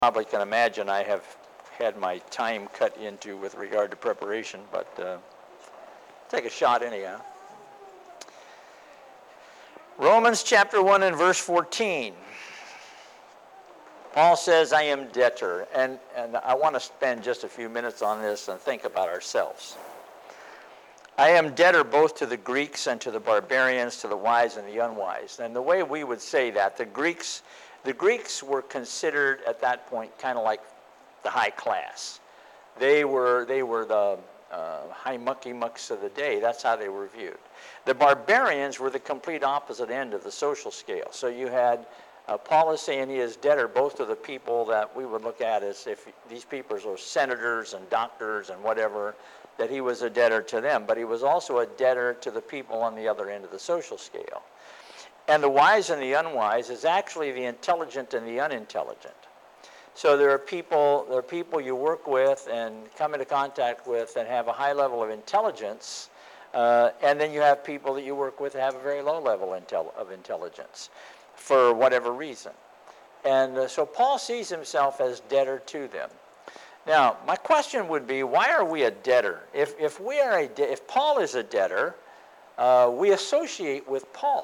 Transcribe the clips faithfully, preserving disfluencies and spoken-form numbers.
Probably can imagine I have had my time cut into with regard to preparation, but uh, take a shot anyhow. Romans chapter one and verse fourteen. Paul says, I am debtor. And, and I want to spend just a few minutes on this and think about ourselves. I am debtor both to the Greeks and to the barbarians, to the wise and the unwise. And the way we would say that, the Greeks, the Greeks were considered at that point kind of like the high class. They were, they were the uh, high mucky mucks of the day. That's how they were viewed. The barbarians were the complete opposite end of the social scale. So you had Uh, Paul is saying he is debtor both to the people that we would look at as if these people are senators and doctors and whatever, that he was a debtor to them. But he was also a debtor to the people on the other end of the social scale. And the wise and the unwise is actually the intelligent and the unintelligent. So there are people, there are people you work with and come into contact with that have a high level of intelligence. Uh, and then you have people that you work with that have a very low level intel- of intelligence, for whatever reason. And uh, so Paul sees himself as debtor to them. Now, my question would be, why are we a debtor? If, if, we are a de- if Paul is a debtor, uh, we associate with Paul.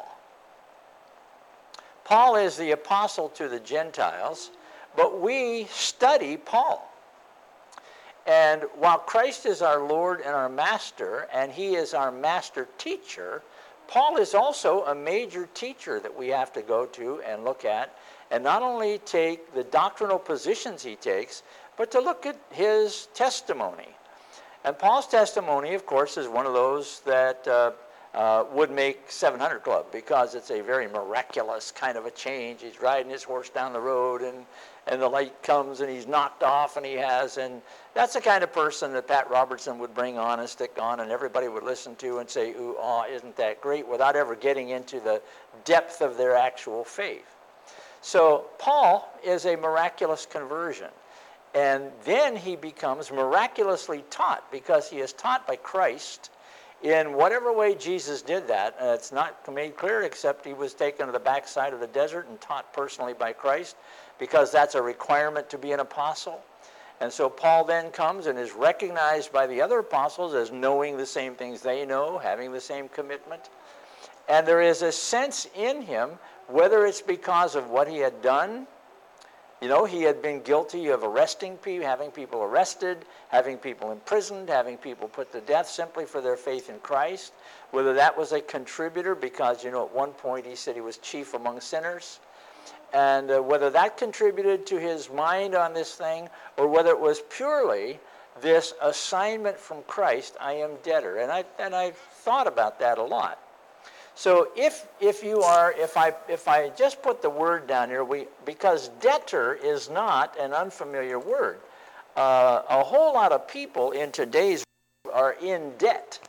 Paul is the apostle to the Gentiles, but we study Paul. And while Christ is our Lord and our master, and he is our master teacher, Paul is also a major teacher that we have to go to and look at, and not only take the doctrinal positions he takes, but to look at his testimony. And Paul's testimony, of course, is one of those that uh, uh, would make seven hundred Club, because it's a very miraculous kind of a change. He's riding his horse down the road, and, and the light comes, and he's knocked off, and he has, and that's the kind of person that Pat Robertson would bring on and stick on, and everybody would listen to and say, ooh, aw, isn't that great, without ever getting into the depth of their actual faith. So Paul is a miraculous conversion. And then he becomes miraculously taught, because he is taught by Christ in whatever way Jesus did that. Uh, it's not made clear, except he was taken to the backside of the desert and taught personally by Christ, because that's a requirement to be an apostle. And so Paul then comes and is recognized by the other apostles as knowing the same things they know, having the same commitment. And there is a sense in him, whether it's because of what he had done. You know, he had been guilty of arresting people, having people arrested, having people imprisoned, having people put to death simply for their faith in Christ. Whether that was a contributor, because, you know, at one point he said he was chief among sinners. And uh, whether that contributed to his mind on this thing, or whether it was purely this assignment from Christ, I am debtor. And I and I've thought about that a lot. So if if you are, if I if I just put the word down here, we because debtor is not an unfamiliar word. Uh, a whole lot of people in today's world are in debt.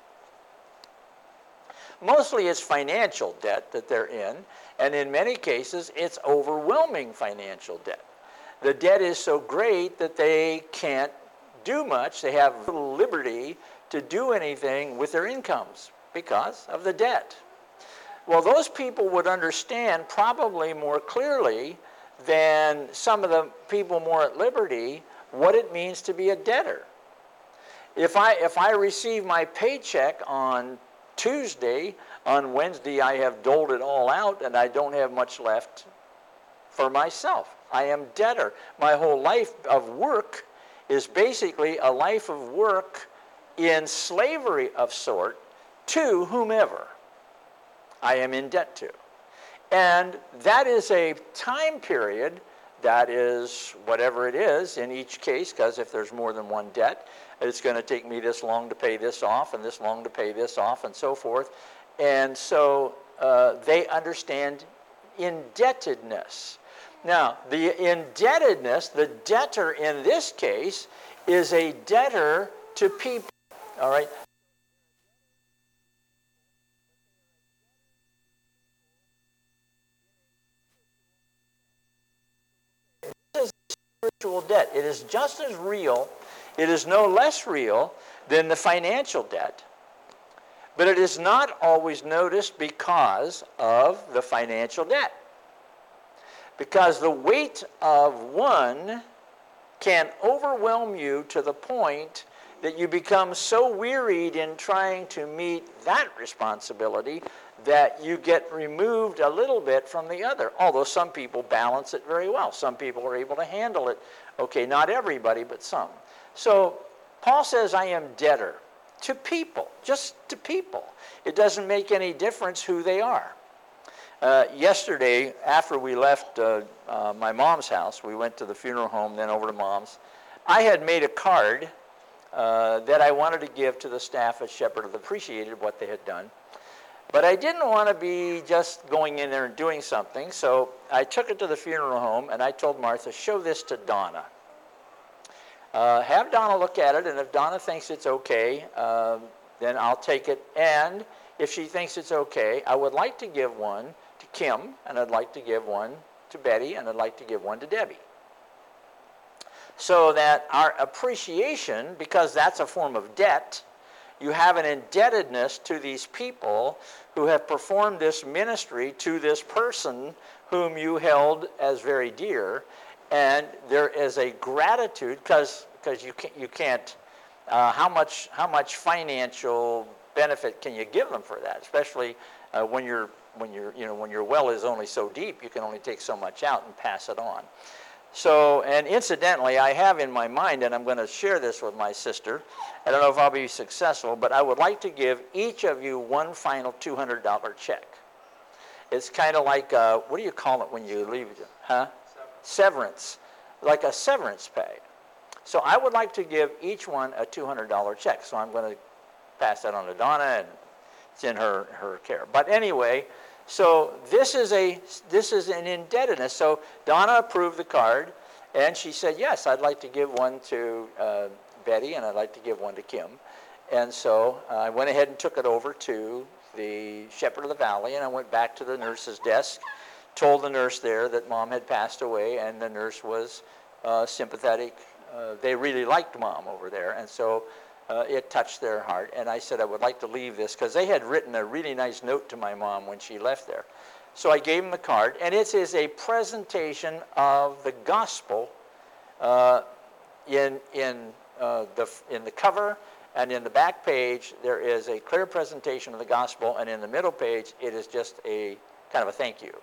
Mostly it's financial debt that they're in, and in many cases it's overwhelming financial debt. The debt is so great that they can't do much. They have little liberty to do anything with their incomes because of the debt. Well, those people would understand probably more clearly than some of the people more at liberty what it means to be a debtor. If I, if I receive my paycheck on Tuesday, on Wednesday I have doled it all out and I don't have much left for myself. I am debtor. My whole life of work is basically a life of work in slavery of sort to whomever I am in debt to. And that is a time period that is whatever it is in each case, because if there's more than one debt, it's going to take me this long to pay this off and this long to pay this off and so forth. And so uh, they understand indebtedness. Now, the indebtedness, the debtor in this case, is a debtor to people, all right? Spiritual debt. It is just as real, it is no less real than the financial debt, but it is not always noticed because of the financial debt. Because the weight of one can overwhelm you to the point that you become so wearied in trying to meet that responsibility that you get removed a little bit from the other. Although some people balance it very well. Some people are able to handle it. Okay, not everybody, but some. So Paul says, I am debtor to people, just to people. It doesn't make any difference who they are. Uh, yesterday, after we left uh, uh, my mom's house, we went to the funeral home, then over to mom's. I had made a card uh, that I wanted to give to the staff at Shepherd that appreciated what they had done. But I didn't want to be just going in there and doing something, so I took it to the funeral home, and I told Martha, show this to Donna. Uh, have Donna look at it, and if Donna thinks it's okay, uh, then I'll take it. And if she thinks it's okay, I would like to give one to Kim, and I'd like to give one to Betty, and I'd like to give one to Debbie. So that our appreciation, because that's a form of debt, you have an indebtedness to these people who have performed this ministry to this person whom you held as very dear. And there is a gratitude, because because you can't, you can't uh, how much how much financial benefit can you give them for that? Especially uh, when you're when you're you know when your well is only so deep, you can only take so much out and pass it on. So, and incidentally, I have in my mind, and I'm going to share this with my sister. I don't know if I'll be successful, but I would like to give each of you one final two hundred dollar check. It's kind of like uh, what do you call it when you leave? Huh? Severance, like a severance pay. So I would like to give each one a two hundred dollar check. So I'm going to pass that on to Donna, and it's in her, her care. But anyway, so this is a this is an indebtedness. So Donna approved the card, and she said, yes, I'd like to give one to uh, Betty, and I'd like to give one to Kim. And so uh, I went ahead and took it over to the Shepherd of the Valley, and I went back to the nurse's desk, told the nurse there that Mom had passed away, and the nurse was uh, sympathetic. Uh, they really liked Mom over there, and so uh, it touched their heart. And I said I would like to leave this, because they had written a really nice note to my mom when she left there. So I gave them the card, and it is a presentation of the gospel uh, in in uh, the in the cover, and in the back page there is a clear presentation of the gospel, and in the middle page it is just a kind of a thank you.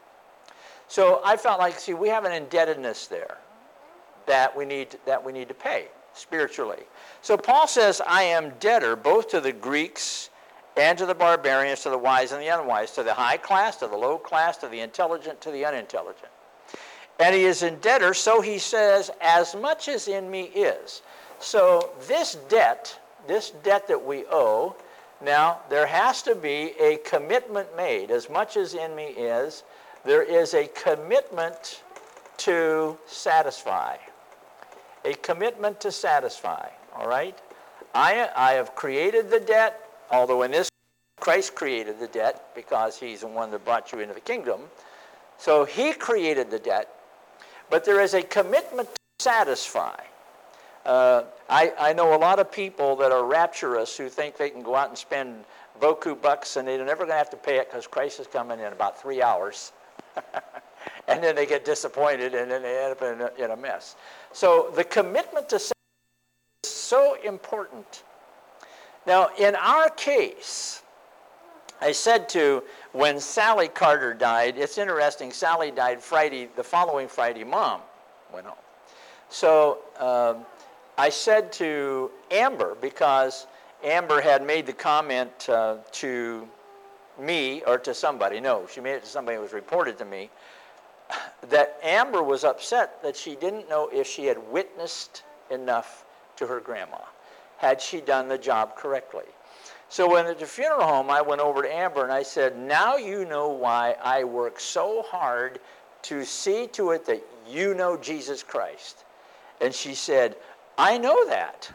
So I felt like, see, we have an indebtedness there that we need to, that we need to pay spiritually. So Paul says, I am debtor both to the Greeks and to the barbarians, to the wise and the unwise, to the high class, to the low class, to the intelligent, to the unintelligent. And he is in debtor, so he says, as much as in me is. So this debt, this debt that we owe, now there has to be a commitment made. As much as in me is, there is a commitment to satisfy. A commitment to satisfy, all right? I, I have created the debt, although in this Christ created the debt because he's the one that brought you into the kingdom. So he created the debt, but there is a commitment to satisfy. Uh, I, I know a lot of people that are rapturous who think they can go out and spend beaucoup bucks and they're never going to have to pay it because Christ is coming in about three hours. And then they get disappointed, and then they end up in a, in a mess. So the commitment to sacrifice is so important. Now, in our case, I said to, when Sally Carter died, it's interesting, Sally died Friday, the following Friday, Mom went home. So um, I said to Amber, because Amber had made the comment uh, to me or to somebody, no, she made it to somebody who was reported to me, that Amber was upset that she didn't know if she had witnessed enough to her grandma. Had she done the job correctly? So when at the funeral home, I went over to Amber and I said, now you know why I work so hard to see to it that you know Jesus Christ. And she said, I know that.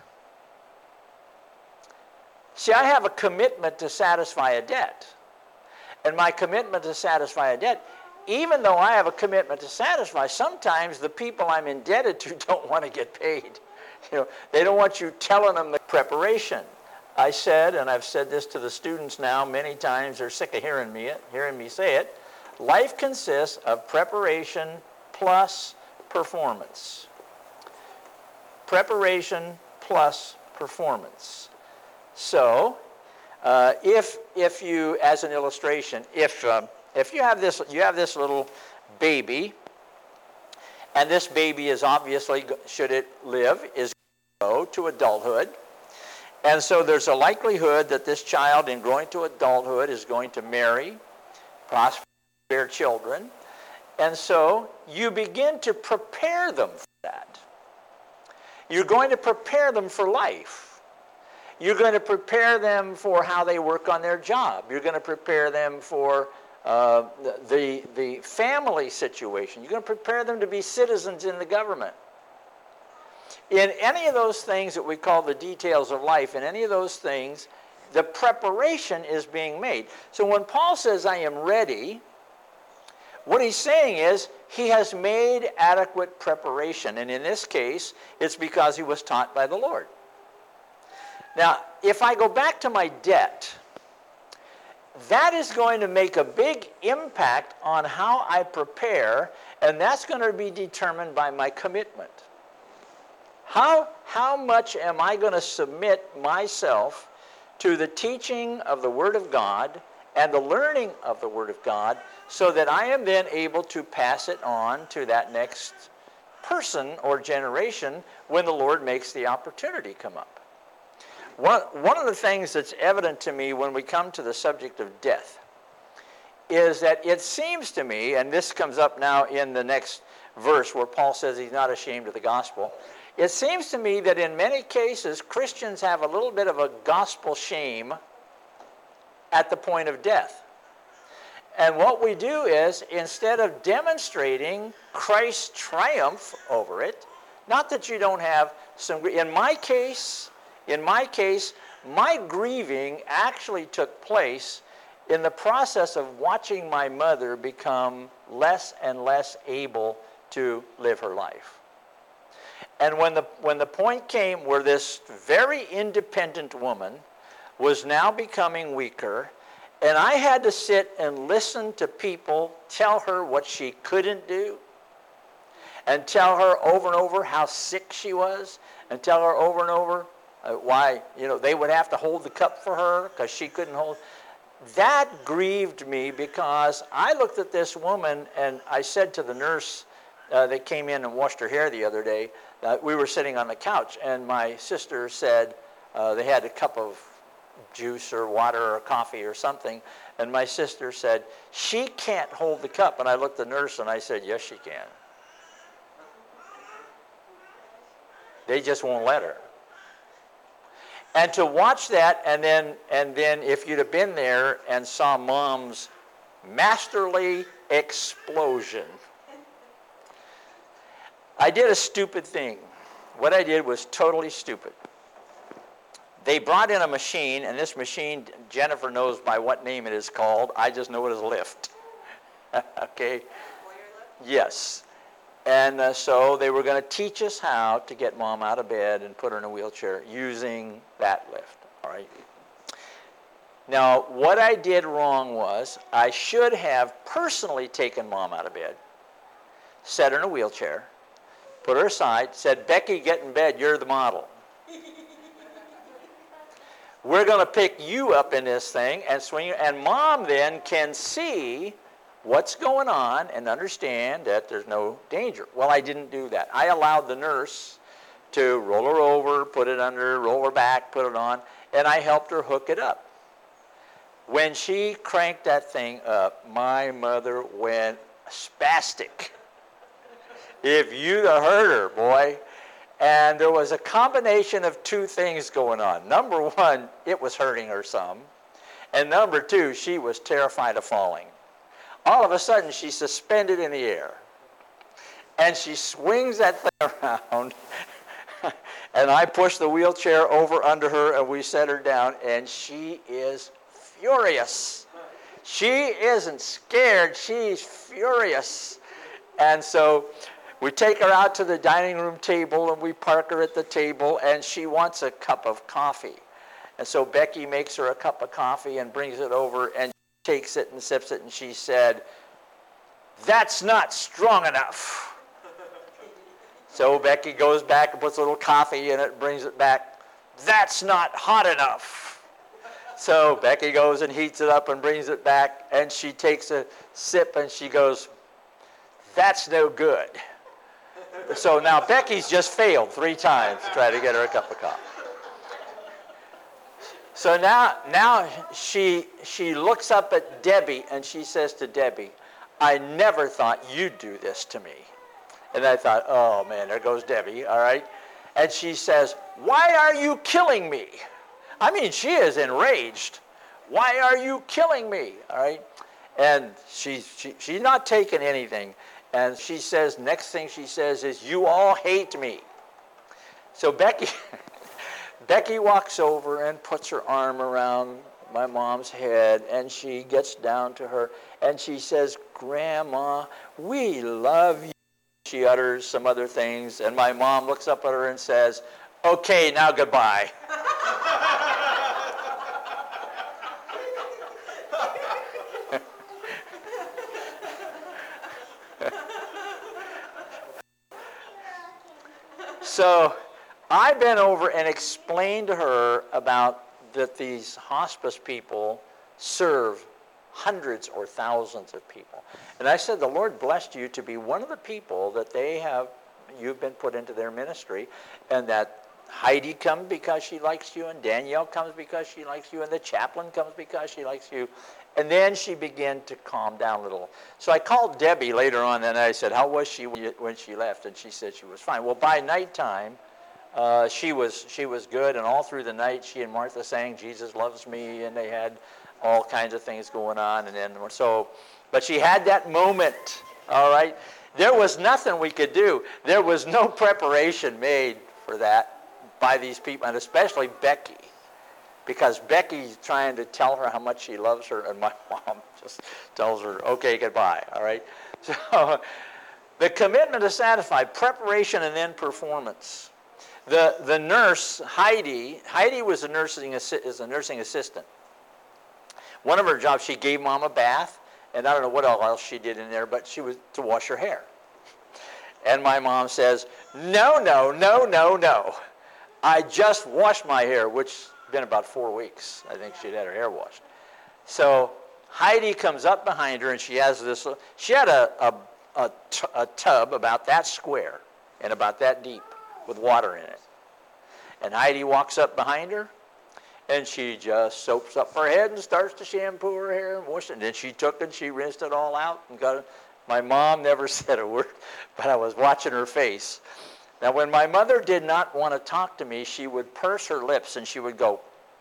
See, I have a commitment to satisfy a debt. And my commitment to satisfy a debt, even though I have a commitment to satisfy, sometimes the people I'm indebted to don't want to get paid. You know, they don't want you telling them the preparation. I said, and I've said this to the students now many times, they're sick of hearing me, hearing me say it, life consists of preparation plus performance. preparation plus performance. So, uh, if if you, as an illustration, if uh, if you have this you have this little baby, and this baby is obviously, should it live, is going to go to adulthood, and so there's a likelihood that this child, in growing to adulthood, is going to marry, prosper, bear children, and so you begin to prepare them for that. You're going to prepare them for life. You're going to prepare them for how they work on their job. You're going to prepare them for uh, the, the family situation. You're going to prepare them to be citizens in the government. In any of those things that we call the details of life, in any of those things, the preparation is being made. So when Paul says, I am ready, what he's saying is he has made adequate preparation. And in this case, it's because he was taught by the Lord. Now, if I go back to my debt, that is going to make a big impact on how I prepare, and that's going to be determined by my commitment. How, how much am I going to submit myself to the teaching of the Word of God and the learning of the Word of God so that I am then able to pass it on to that next person or generation when the Lord makes the opportunity come up? One, one of the things that's evident to me when we come to the subject of death is that it seems to me, and this comes up now in the next verse where Paul says he's not ashamed of the gospel, it seems to me that in many cases Christians have a little bit of a gospel shame at the point of death. And what we do is, instead of demonstrating Christ's triumph over it, not that you don't have some, in my case, In my case, my grieving actually took place in the process of watching my mother become less and less able to live her life. And when the, when the point came where this very independent woman was now becoming weaker, and I had to sit and listen to people tell her what she couldn't do, and tell her over and over how sick she was, and tell her over and over Uh, why, you know, they would have to hold the cup for her because she couldn't hold. That grieved me because I looked at this woman and I said to the nurse uh, that came in and washed her hair the other day, uh, we were sitting on the couch and my sister said uh, they had a cup of juice or water or coffee or something, and my sister said, she can't hold the cup. And I looked at the nurse and I said, yes, she can. They just won't let her. And to watch that, and then and then if you'd have been there and saw Mom's masterly explosion. I did a stupid thing. What I did was totally stupid. They brought in a machine, and this machine, Jennifer knows by what name it is called. I just know it as lift. Okay? Yes. And uh, so they were going to teach us how to get Mom out of bed and put her in a wheelchair using that lift. All right. Now, what I did wrong was I should have personally taken Mom out of bed, set her in a wheelchair, put her aside, said, Becky, get in bed. You're the model. We're going to pick you up in this thing and swing you. And Mom then can see what's going on and understand that there's no danger. Well, I didn't do that. I allowed the nurse to roll her over, put it under, roll her back, put it on, and I helped her hook it up. When she cranked that thing up, my mother went spastic. If you'd have heard her, boy. And there was a combination of two things going on. Number one, it was hurting her some. And number two, she was terrified of falling. All of a sudden, she's suspended in the air. And she swings that thing around. And I push the wheelchair over under her, and we set her down. And she is furious. She isn't scared. She's furious. And so we take her out to the dining room table, and we park her at the table, and she wants a cup of coffee. And so Becky makes her a cup of coffee and brings it over, and takes it and sips it, and she said, that's not strong enough. So Becky goes back and puts a little coffee in it, brings it back. That's not hot enough. So Becky goes and heats it up and brings it back, and she takes a sip and she goes, that's no good. So now Becky's just failed three times to try to get her a cup of coffee. So now, now she, she looks up at Debbie and she says to Debbie, I never thought you'd do this to me. And I thought, oh man, there goes Debbie, all right? And she says, why are you killing me? I mean, she is enraged. Why are you killing me, all right? And she, she, she's not taking anything. And she says, next thing she says is, you all hate me. So Becky, Becky walks over and puts her arm around my mom's head, and she gets down to her, and she says, Grandma, we love you. She utters some other things, and my mom looks up at her and says, okay, now goodbye. So I bent over and explained to her about that these hospice people serve hundreds or thousands of people. And I said, the Lord blessed you to be one of the people that they have, you've been put into their ministry, and that Heidi comes because she likes you, and Danielle comes because she likes you, and the chaplain comes because she likes you. And then she began to calm down a little. So I called Debbie later on, and I said, how was she when she left? And she said she was fine. Well, by nighttime, uh, she was she was good, and all through the night, she and Martha sang, Jesus loves me, and they had all kinds of things going on. And then so, but she had that moment, all right? There was nothing we could do. There was no preparation made for that by these people, and especially Becky, because Becky's trying to tell her how much she loves her, and my mom just tells her, okay, goodbye, all right? So the commitment to satisfy, preparation, and then performance. The, the nurse, Heidi, Heidi was a nursing, is a nursing assistant. One of her jobs, she gave Mom a bath, and I don't know what else she did in there, but she was to wash her hair. And my mom says, no, no, no, no, no. I just washed my hair, which has been about four weeks. I think she'd had her hair washed. So Heidi comes up behind her, and she has this, she had a, a, a, t- a tub about that square and about that deep with water in it. And Heidi walks up behind her, and she just soaps up her head and starts to shampoo her hair and wash it. And then she took and she rinsed it all out and got it. My mom never said a word, but I was watching her face. Now, when my mother did not want to talk to me, she would purse her lips and she would go,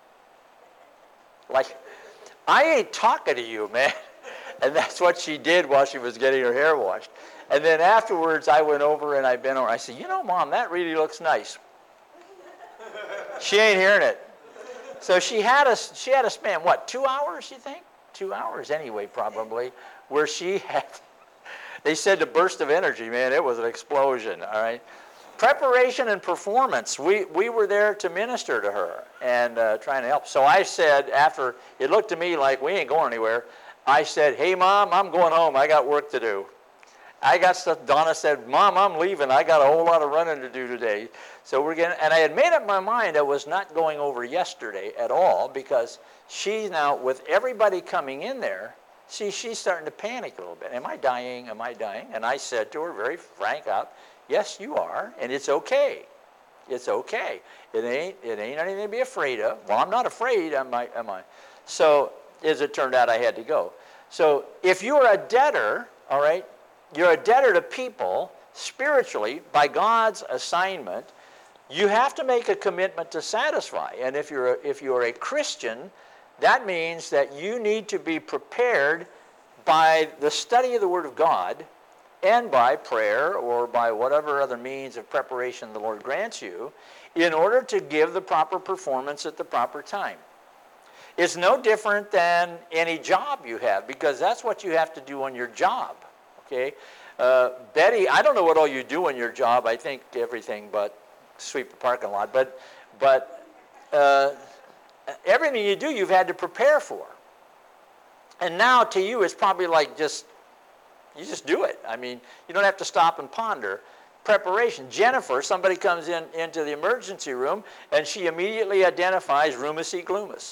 like, I ain't talking to you, man. And that's what she did while she was getting her hair washed. And then afterwards, I went over and I bent over. I said, you know, Mom, that really looks nice. She ain't hearing it. So she had a, she had a span, what, two hours, you think? Two hours anyway, probably, where she had, they said the burst of energy, man, it was an explosion, all right? Preparation and performance. We, we were there to minister to her and uh, trying to help. So I said, after, it looked to me like we ain't going anywhere, I said, hey, Mom, I'm going home. I got work to do. I got stuff. Donna said, Mom, I'm leaving. I got a whole lot of running to do today. So we're getting, and I had made up my mind I was not going over yesterday at all, because she's now, with everybody coming in there, see, she's starting to panic a little bit. Am I dying? Am I dying? And I said to her, very frank out, yes, you are, and it's okay. It's okay. It ain't, it ain't anything to be afraid of. Well, I'm not afraid, am I? Am I? So as it turned out, I had to go. So if you're a debtor, all right, you're a debtor to people spiritually by God's assignment, you have to make a commitment to satisfy. And if you're a, if you're a Christian, that means that you need to be prepared by the study of the Word of God and by prayer or by whatever other means of preparation the Lord grants you in order to give the proper performance at the proper time. It's no different than any job you have, because that's what you have to do on your job. Okay, uh, Betty, I don't know what all you do on your job. I think everything but sweep the parking lot. But, but uh, everything you do, you've had to prepare for. And now to you, it's probably like just, you just do it. I mean, you don't have to stop and ponder. preparation. Jennifer, somebody comes in into the emergency room, and she immediately identifies rheumacy gloomus.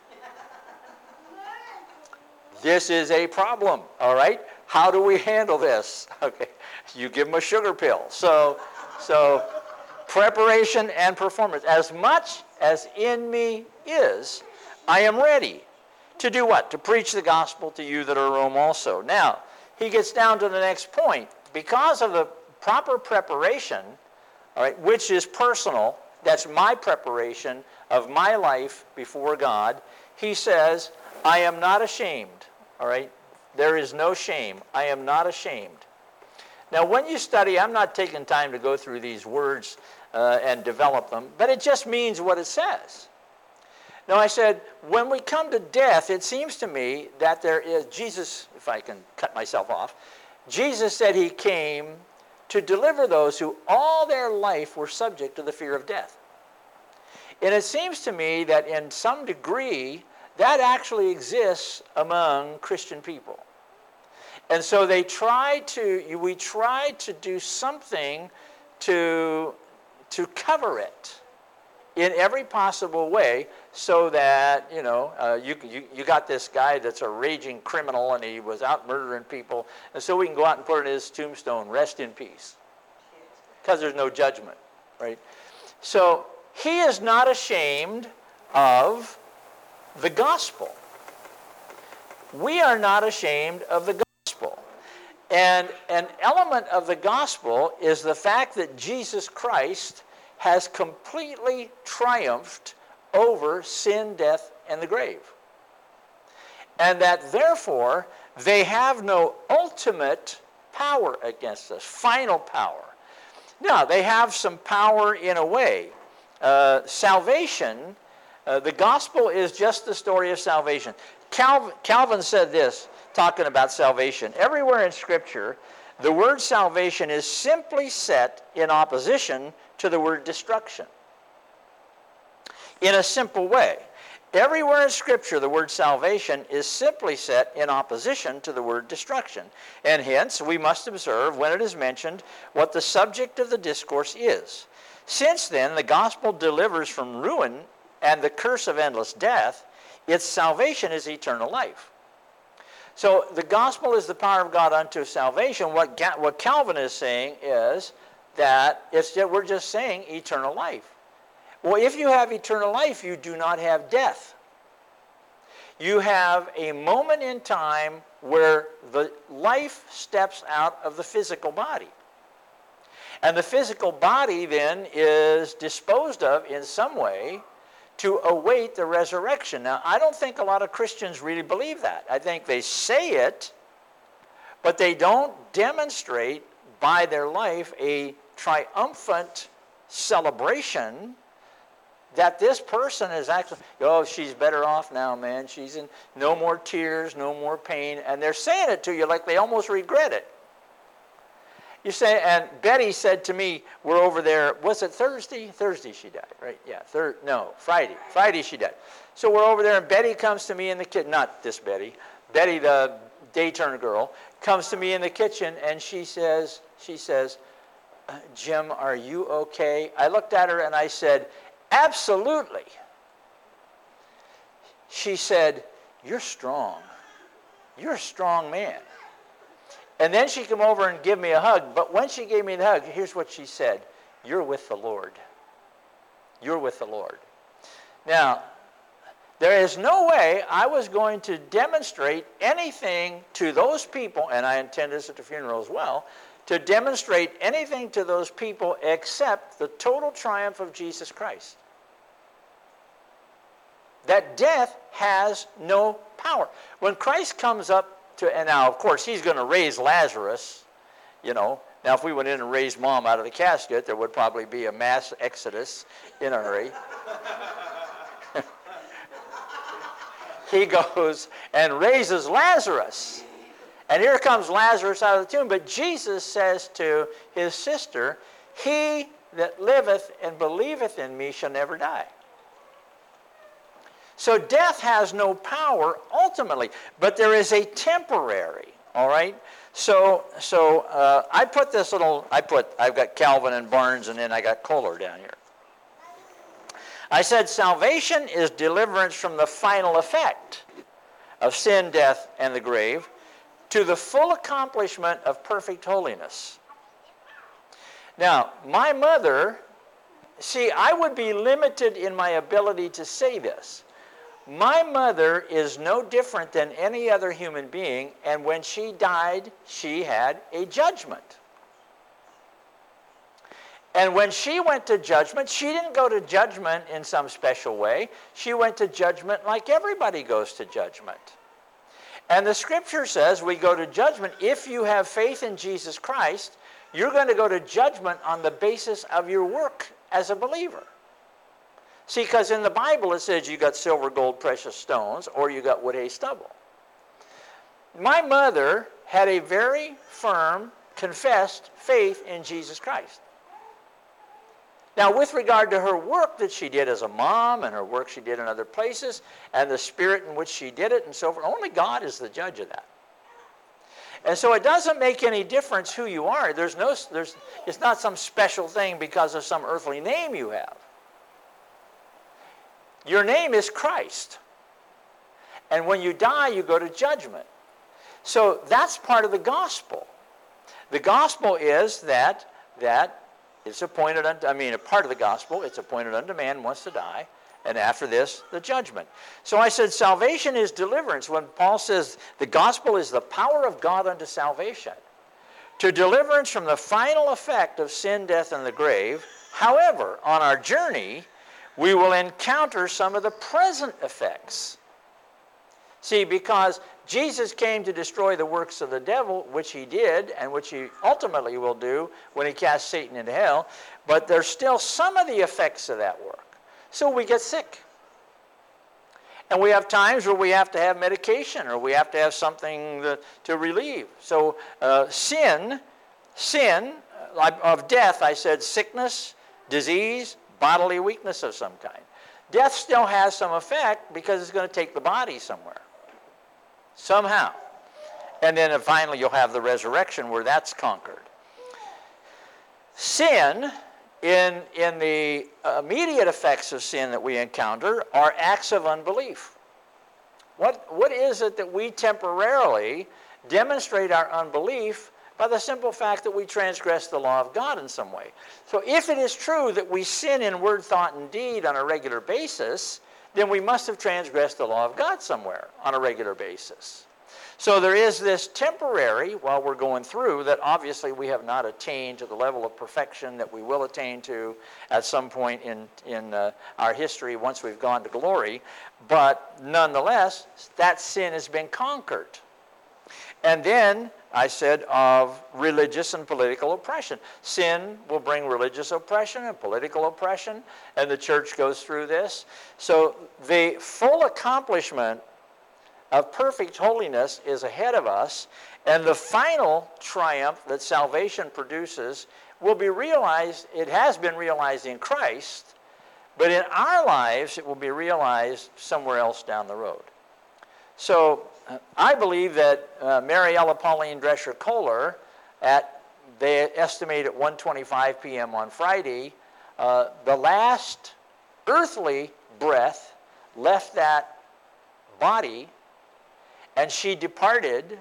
This is a problem, all right? How do we handle this? Okay, you give them a sugar pill. So, so preparation and performance. As much as in me is, I am ready to do what? To preach the gospel to you that are in Rome also. Now, he gets down to the next point. Because of the proper preparation, all right, which is personal, that's my preparation of my life before God, he says, I am not ashamed. All right? There is no shame. I am not ashamed. Now, when you study, I'm not taking time to go through these words uh, and develop them, but it just means what it says. Now, I said, when we come to death, it seems to me that there is, Jesus, if I can cut myself off, Jesus said he came to deliver those who all their life were subject to the fear of death. And it seems to me that in some degree, that actually exists among Christian people. And so they try to, we try to do something to, to cover it in every possible way so that, you know, uh, you, you, you got this guy that's a raging criminal and he was out murdering people, and so we can go out and put in his tombstone, rest in peace, because there's no judgment, right? So he is not ashamed of the gospel. We are not ashamed of the gospel. And an element of the gospel is the fact that Jesus Christ has completely triumphed over sin, death, and the grave. And that therefore, they have no ultimate power against us, final power. Now, they have some power in a way. Uh, salvation, uh, the gospel is just the story of salvation. Calvin, Calvin said this, talking about salvation. Everywhere in Scripture, the word salvation is simply set in opposition to the word destruction. In a simple way. Everywhere in Scripture, the word salvation is simply set in opposition to the word destruction. And hence, we must observe, when it is mentioned, what the subject of the discourse is. Since then, the gospel delivers from ruin and the curse of endless death, its salvation is eternal life. So the gospel is the power of God unto salvation. What, Ga- what Calvin is saying is that it's, we're just saying eternal life. Well, if you have eternal life, you do not have death. You have a moment in time where the life steps out of the physical body. And the physical body then is disposed of in some way to await the resurrection. Now, I don't think a lot of Christians really believe that. I think they say it, but they don't demonstrate by their life a triumphant celebration that this person is actually, oh, she's better off now, man. She's in no more tears, no more pain. And they're saying it to you like they almost regret it. You say, and Betty said to me, we're over there, was it Thursday? Thursday she died, right? Yeah, thir- no, Friday. Friday she died. So we're over there, and Betty comes to me in the kitchen, not this Betty, Betty, the day turner girl, comes to me in the kitchen, and she says, she says, Jim, are you okay? I looked at her and I said, absolutely. She said, you're strong. You're a strong man. And then she came over and gave me a hug. But when she gave me the hug, here's what she said. You're with the Lord. You're with the Lord. Now, there is no way I was going to demonstrate anything to those people, and I intend this at the funeral as well, to demonstrate anything to those people except the total triumph of Jesus Christ. That death has no power. When Christ comes up to, and now of course he's going to raise Lazarus, you know. Now if we went in and raised Mom out of the casket, there would probably be a mass exodus in a hurry. He goes and raises Lazarus. And here comes Lazarus out of the tomb. But Jesus says to his sister, he that liveth and believeth in me shall never die. So death has no power ultimately, but there is a temporary, All right? So, so uh, I put this little, I put, I've got Calvin and Barnes, and then I got Kohler down here. I said salvation is deliverance from the final effect of sin, death, and the grave to the full accomplishment of perfect holiness. Now, my mother, see, I would be limited in my ability to say this. My mother is no different than any other human being, and when she died, she had a judgment. And when she went to judgment, she didn't go to judgment in some special way. She went to judgment like everybody goes to judgment. And the scripture says we go to judgment. If you have faith in Jesus Christ, you're going to go to judgment on the basis of your work as a believer. See, because in the Bible it says you got silver, gold, precious stones, or you got wood, hay, stubble. My mother had a very firm, confessed faith in Jesus Christ. Now, with regard to her work that she did as a mom and her work she did in other places and the spirit in which she did it and so forth, only God is the judge of that. And so it doesn't make any difference who you are. There's no, there's, it's not some special thing because of some earthly name you have. Your name is Christ. And when you die, you go to judgment. So that's part of the gospel. The gospel is that, that it's appointed unto, I mean, a part of the gospel, it's appointed unto man once to die, and after this, the judgment. So I said salvation is deliverance. When Paul says the gospel is the power of God unto salvation, to deliverance from the final effect of sin, death, and the grave. However, on our journey, we will encounter some of the present effects. See, because Jesus came to destroy the works of the devil, which he did, and which he ultimately will do when he casts Satan into hell, but there's still some of the effects of that work. So we get sick. And we have times where we have to have medication, or we have to have something to, to relieve. So uh, sin, sin uh, of death, I said sickness, disease, bodily weakness of some kind. Death still has some effect because it's going to take the body somewhere. Somehow. And then finally you'll have the resurrection where that's conquered. Sin, in, in the immediate effects of sin that we encounter, are acts of unbelief. What, what is it that we temporarily demonstrate our unbelief by the simple fact that we transgress the law of God in some way? So if it is true that we sin in word, thought, and deed on a regular basis, then we must have transgressed the law of God somewhere on a regular basis. So there is this temporary, while we're going through, that obviously we have not attained to the level of perfection that we will attain to at some point in, in uh, our history once we've gone to glory. But nonetheless, that sin has been conquered. And then I said of religious and political oppression. Sin will bring religious oppression and political oppression, and the church goes through this. So the full accomplishment of perfect holiness is ahead of us, and the final triumph that salvation produces will be realized, it has been realized in Christ, but in our lives it will be realized somewhere else down the road. So uh, I believe that uh, Mariella Pauline Drescher Kohler, at they estimate at one twenty-five p m on Friday, uh, the last earthly breath left that body, and she departed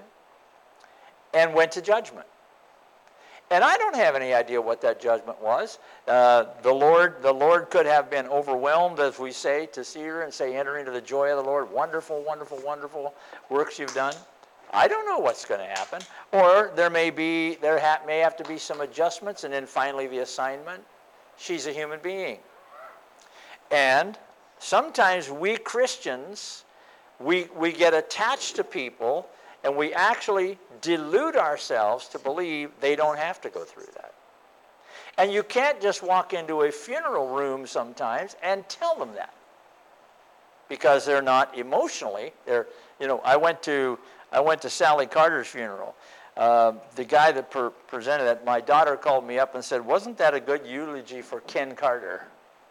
and went to judgment. And I don't have any idea what that judgment was. Uh, the Lord, the Lord could have been overwhelmed, as we say, to see her and say, enter into the joy of the Lord. Wonderful, wonderful, wonderful works you've done. I don't know what's going to happen. Or there may be, there ha- may have to be some adjustments, and then finally the assignment. She's a human being. And sometimes we Christians, we, we get attached to people, and we actually delude ourselves to believe they don't have to go through that. And you can't just walk into a funeral room sometimes and tell them that, because they're not emotionally. They're, you know, I went to I went to Sally Carter's funeral. Uh, the guy that per- presented it, my daughter called me up and said, "Wasn't that a good eulogy for Ken Carter?"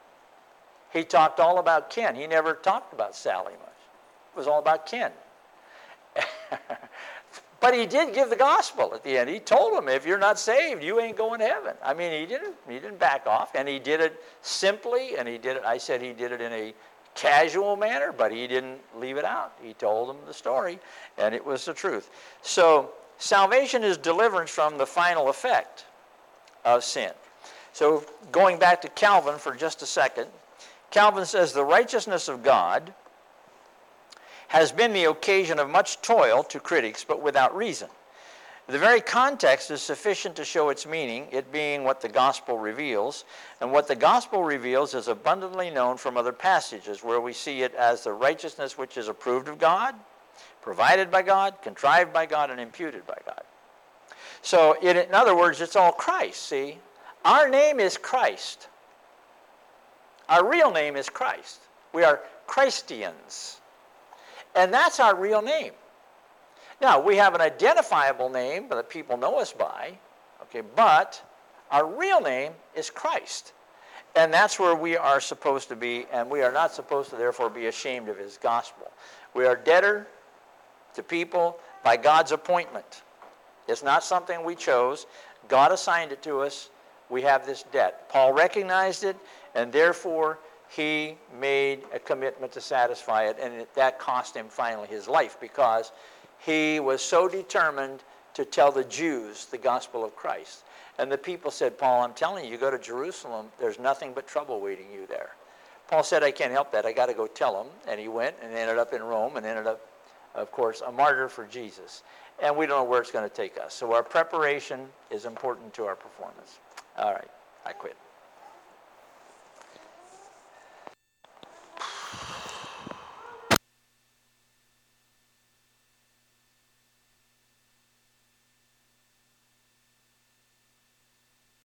He talked all about Ken. He never talked about Sally much. It was all about Ken. But he did give the gospel at the end. He told them, if you're not saved, you ain't going to heaven. I mean, he didn't, he didn't back off, and he did it simply, and he did it, I said he did it in a casual manner, but he didn't leave it out. He told them the story, and it was the truth. So salvation is deliverance from the final effect of sin. So going back to Calvin for just a second, Calvin says the righteousness of God has been the occasion of much toil to critics, but without reason. The very context is sufficient to show its meaning, it being what the gospel reveals, and what the gospel reveals is abundantly known from other passages, where we see it as the righteousness which is approved of God, provided by God, contrived by God, and imputed by God. So it, in other words, it's all Christ, see? Our name is Christ. Our real name is Christ. We are Christians. And that's our real name. Now, we have an identifiable name that people know us by, okay, but our real name is Christ. And that's where we are supposed to be, and we are not supposed to therefore be ashamed of his gospel. We are debtor to people by God's appointment. It's not something we chose. God assigned it to us. We have this debt. Paul recognized it, and therefore he made a commitment to satisfy it, and it, that cost him finally his life, because he was so determined to tell the Jews the gospel of Christ. And the people said, Paul, I'm telling you, you go to Jerusalem, there's nothing but trouble waiting you there. Paul said, I can't help that. I got to go tell them. And he went and ended up in Rome and ended up, of course, a martyr for Jesus. And we don't know where it's going to take us. So our preparation is important to our performance. All right, I quit.